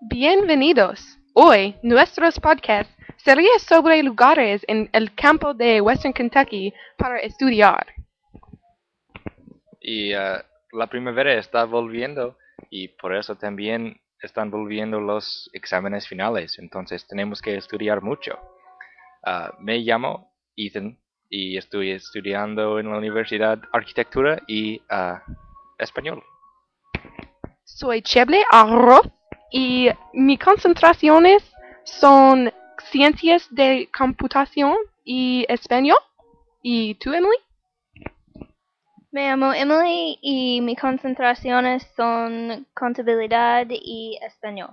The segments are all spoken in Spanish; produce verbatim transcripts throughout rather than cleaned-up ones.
Bienvenidos. Hoy nuestros podcasts sería sobre lugares en el campo de Western Kentucky para estudiar. Y uh, la primavera está volviendo y por eso también están volviendo los exámenes finales, entonces tenemos que estudiar mucho. Uh, me llamo Ethan y estoy estudiando en la Universidad Arquitectura y uh, Español. Soy Cheble Arroz y mis concentraciones son ciencias de computación y español. ¿Y tú, Emily? Me llamo Emily y mis concentraciones son contabilidad y español.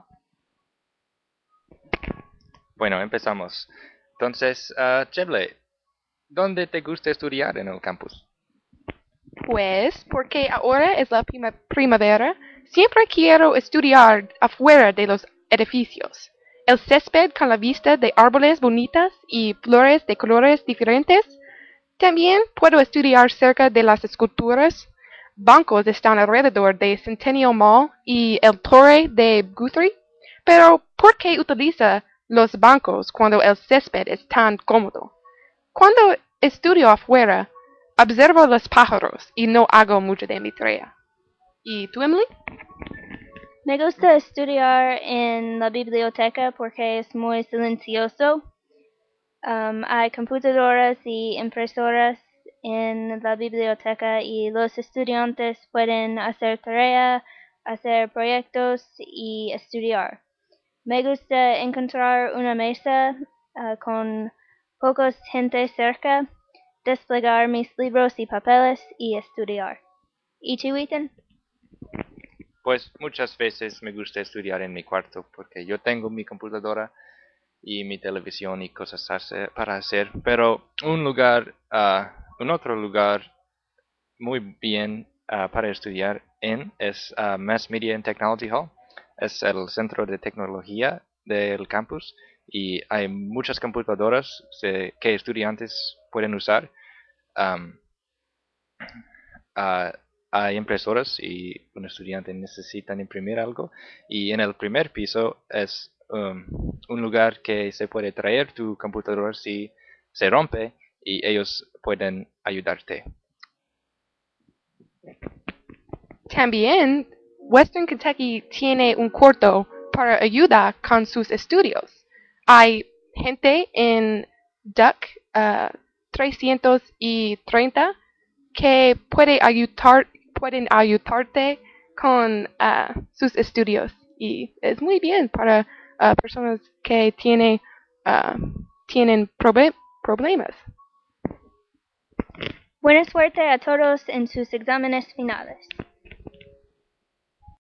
Bueno, empezamos. Entonces, uh, Cheble, ¿dónde te gusta estudiar en el campus? Pues porque ahora es la prima- primavera, siempre quiero estudiar afuera de los edificios. El césped con la vista de árboles bonitas y flores de colores diferentes. También puedo estudiar cerca de las esculturas. Bancos están alrededor de Centennial Mall y el Torre de Guthrie. Pero ¿por qué utiliza los bancos cuando el césped es tan cómodo? Cuando estudio afuera, observo los pájaros y no hago mucho de mi tarea. ¿Y tú, Emily? Me gusta estudiar en la biblioteca porque es muy silencioso. Um, hay computadoras y impresoras en la biblioteca y los estudiantes pueden hacer tarea, hacer proyectos y estudiar. Me gusta encontrar una mesa uh, con pocos gente cerca, desplegar mis libros y papeles y estudiar. ¿Y tú, Ethan? Pues muchas veces me gusta estudiar en mi cuarto porque yo tengo mi computadora y mi televisión y cosas hace- para hacer, pero un lugar, uh, un otro lugar muy bien uh, para estudiar en es uh, Mass Media and Technology Hall. Es el centro de tecnología del campus y hay muchas computadoras se- que estudiantes pueden usar. Um, uh, Hay impresoras y un estudiante necesita imprimir algo y en el primer piso es um, un lugar que se puede traer tu computadora si se rompe y ellos pueden ayudarte. También, Western Kentucky tiene un cuarto para ayuda con sus estudios. Hay gente en Duck uh, trescientos treinta que puede ayudar, pueden ayudarte con uh, sus estudios y es muy bien para uh, personas que tiene, uh, tienen probe- problemas. Buena suerte a todos en sus exámenes finales.